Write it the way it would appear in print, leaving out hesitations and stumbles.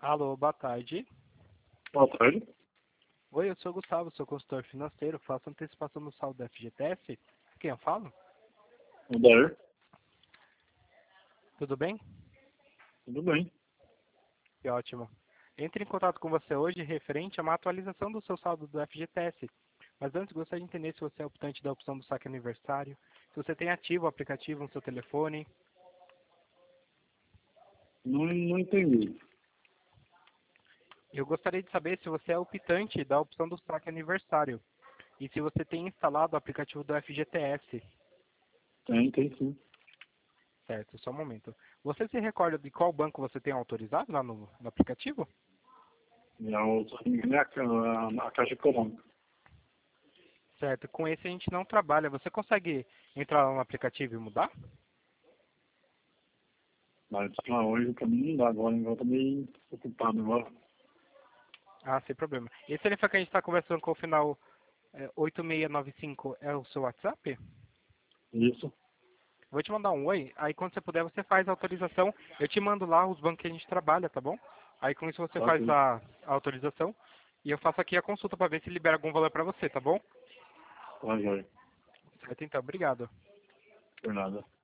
Alô, boa tarde. Boa tarde. Oi, eu sou o Gustavo, sou consultor financeiro, faço antecipação do saldo da FGTS. Quem eu falo? O Dair. Tudo bem? Tudo bem. Que ótimo. Entre em contato com você hoje referente a uma atualização do seu saldo do FGTS. Mas antes gostaria de entender se você é optante da opção do saque aniversário, se você tem ativo o aplicativo no seu telefone. Não entendi. Eu gostaria de saber se você é optante da opção do saque aniversário e se você tem instalado o aplicativo do FGTS. Tem sim. Certo, só um momento. Você se recorda de qual banco você tem autorizado lá no aplicativo? A Caixa Econômica. Certo, com esse a gente não trabalha. Você consegue entrar lá no aplicativo e mudar? Mas hoje pra mim não dá agora, eu tô meio ocupado agora. Ah, sem problema. Esse telefone que a gente está conversando com o final 8695 é o seu WhatsApp? Isso. Vou te mandar um oi, aí quando você puder você faz a autorização. Eu te mando lá os bancos que a gente trabalha, tá bom? Aí com isso você Tá faz ok. a autorização e eu faço aqui a consulta para ver se libera algum valor para você, tá bom? Tá, joia. Certo, então, obrigado. Por nada.